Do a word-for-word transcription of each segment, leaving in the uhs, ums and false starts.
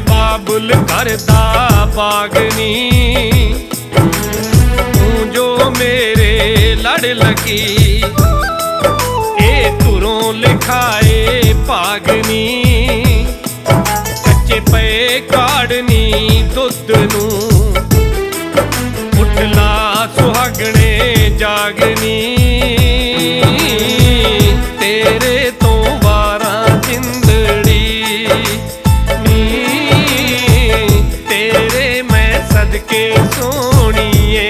बाबुल करदा बागनी, तू जो मेरे लड़ लगी, ए तुरों लिखाए भागनी। कच्चे पे काड़नी दुध नूं, उठला सुहागणे जागनी। तेरे तो वारा जिंदड़ी नी, तेरे मैं सदके सोनिए।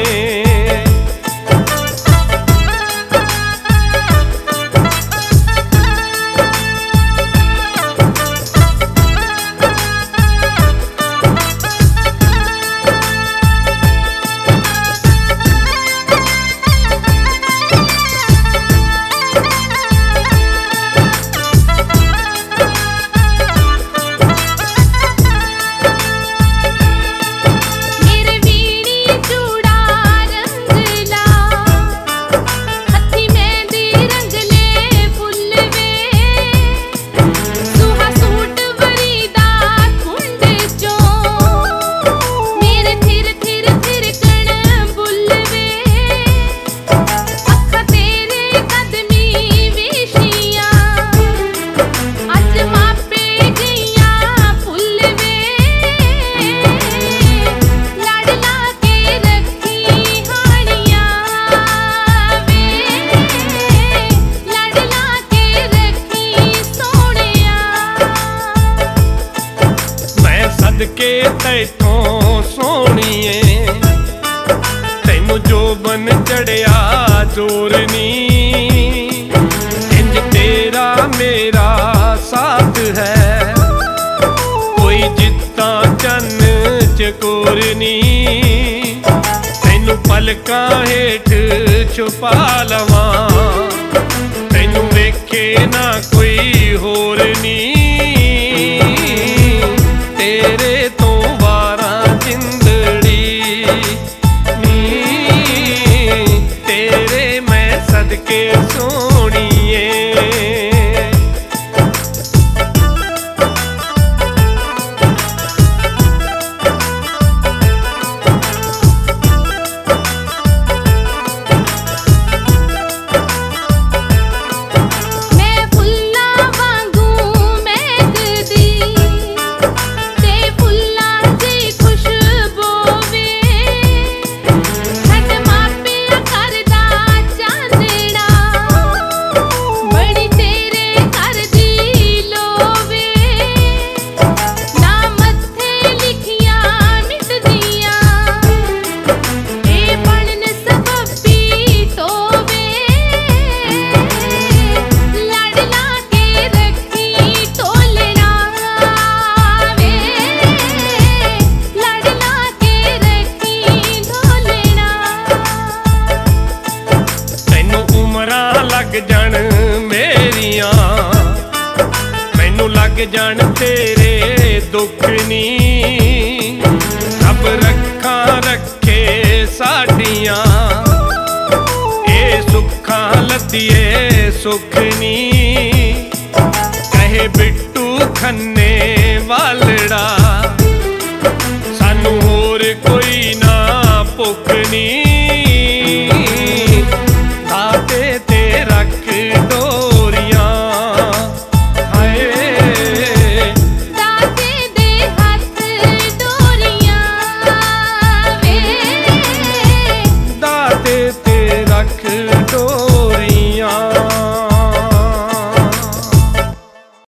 के तैथों सोनिए, तैनू जो बन चढ़िया जोरनी। इंज तेरा मेरा साथ है, कोई जित्ता चन्न चकोरनी। तैनू पलकां हेठ छुपा लवां, तैनू वेखे ना कोई होरनी।